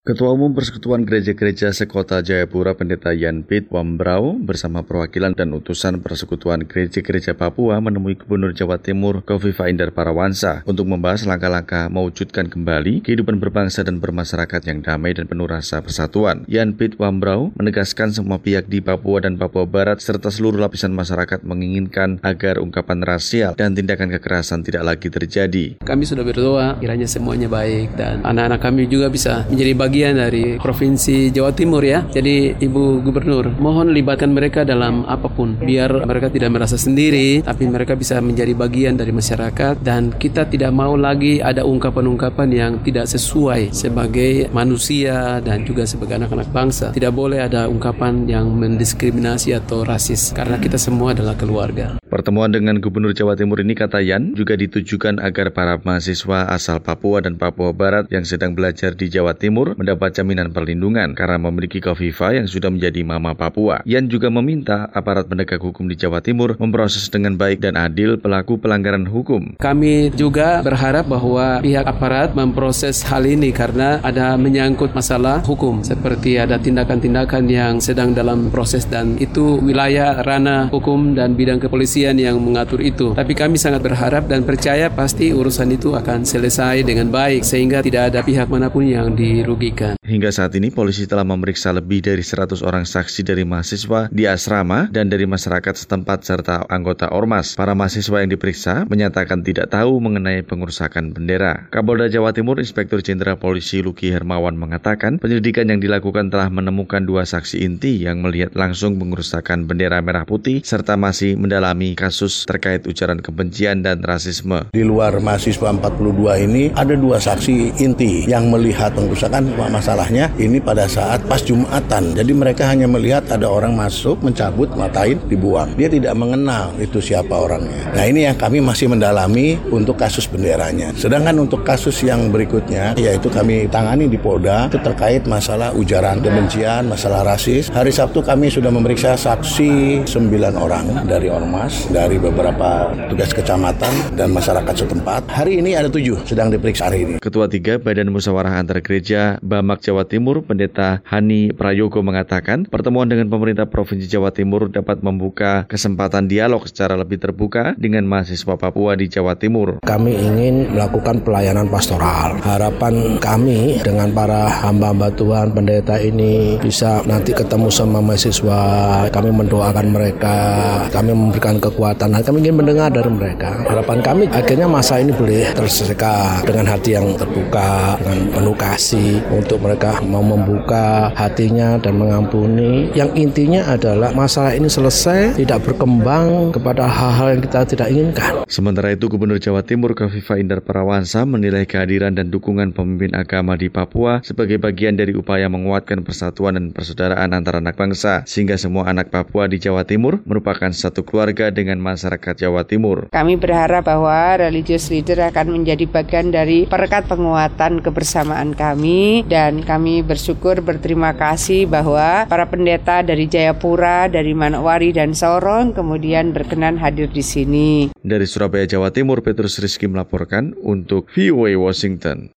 Ketua Umum Persekutuan Gereja-Gereja Sekota Jayapura Pendeta Yan Piet Wambrau bersama perwakilan dan utusan Persekutuan Gereja-Gereja Papua menemui Gubernur Jawa Timur Kofifa Indar Parawansa untuk membahas langkah-langkah mewujudkan kembali kehidupan berbangsa dan bermasyarakat yang damai dan penuh rasa persatuan. Yan Piet Wambrau menegaskan semua pihak di Papua dan Papua Barat serta seluruh lapisan masyarakat menginginkan agar ungkapan rasial dan tindakan kekerasan tidak lagi terjadi. Kami sudah berdoa kiranya semuanya baik dan anak-anak kami juga bisa menjadi bagian dari Provinsi Jawa Timur ya. Jadi Ibu Gubernur, mohon libatkan mereka dalam apapun biar mereka tidak merasa sendiri, tapi mereka bisa menjadi bagian dari masyarakat dan kita tidak mau lagi ada ungkapan-ungkapan yang tidak sesuai sebagai manusia dan juga sebagai anak-anak bangsa. Tidak boleh ada ungkapan yang mendiskriminasi atau rasis karena kita semua adalah keluarga. Pertemuan dengan Gubernur Jawa Timur ini, kata Yan, juga ditujukan agar para mahasiswa asal Papua dan Papua Barat yang sedang belajar di Jawa Timur mendapat jaminan perlindungan karena memiliki Kofifa yang sudah menjadi Mama Papua. Yan juga meminta aparat penegak hukum di Jawa Timur memproses dengan baik dan adil pelaku pelanggaran hukum. Kami juga berharap bahwa pihak aparat memproses hal ini karena ada menyangkut masalah hukum, seperti ada tindakan-tindakan yang sedang dalam proses dan itu wilayah ranah hukum dan bidang kepolisian yang mengatur itu. Tapi kami sangat berharap dan percaya pasti urusan itu akan selesai dengan baik sehingga tidak ada pihak manapun yang dirugikan. Hingga saat ini polisi telah memeriksa lebih dari 100 orang saksi dari mahasiswa di asrama dan dari masyarakat setempat serta anggota Ormas. Para mahasiswa yang diperiksa menyatakan tidak tahu mengenai pengerusakan bendera. Kapolda Jawa Timur Inspektur Jenderal Polisi Luki Hermawan mengatakan penyelidikan yang dilakukan telah menemukan 2 saksi inti yang melihat langsung pengerusakan bendera merah putih serta masih mendalami kasus terkait ujaran kebencian dan rasisme. Di luar mahasiswa 42 ini ada 2 saksi inti yang melihat pengerusakan. Masalahnya ini pada saat pas Jumatan. Jadi mereka hanya melihat ada orang masuk, mencabut, matain, dibuang. Dia tidak mengenal itu siapa orangnya. Nah, ini yang kami masih mendalami untuk kasus benderanya. Sedangkan untuk kasus yang berikutnya, yaitu kami tangani di Polda, itu terkait masalah ujaran kebencian, masalah rasis. Hari Sabtu kami sudah memeriksa saksi 9 orang dari Ormas, dari beberapa tugas kecamatan dan masyarakat setempat. Hari ini ada 7 sedang diperiksa hari ini. Ketua 3 Badan Musyawarah Antar Gereja Bamak Jawa Timur, Pendeta Hani Prayogo mengatakan pertemuan dengan pemerintah Provinsi Jawa Timur dapat membuka kesempatan dialog secara lebih terbuka dengan mahasiswa Papua di Jawa Timur. Kami ingin melakukan pelayanan pastoral. Harapan kami dengan para hamba-hamba Tuhan, pendeta ini bisa nanti ketemu sama mahasiswa. Kami mendoakan mereka, kami memberikan kekuatan, kami ingin mendengar dari mereka. Harapan kami akhirnya masa ini boleh terselesaikan dengan hati yang terbuka, dengan penuh kasih untuk mereka mau membuka hatinya dan mengampuni. Yang intinya adalah masalah ini selesai, tidak berkembang kepada hal-hal yang kita tidak inginkan. Sementara itu, Gubernur Jawa Timur Kofifa Indar Parawansa menilai kehadiran dan dukungan pemimpin agama di Papua sebagai bagian dari upaya menguatkan persatuan dan persaudaraan antara anak bangsa, sehingga semua anak Papua di Jawa Timur merupakan satu keluarga dengan masyarakat Jawa Timur. Kami berharap bahwa religious leader akan menjadi bagian dari perekat penguatan kebersamaan kami dan kami bersyukur berterima kasih bahwa para pendeta dari Jayapura, dari Manokwari dan Sorong kemudian berkenan hadir di sini. Dari Surabaya, Jawa Timur, Petrus Rizky melaporkan untuk VOA Washington.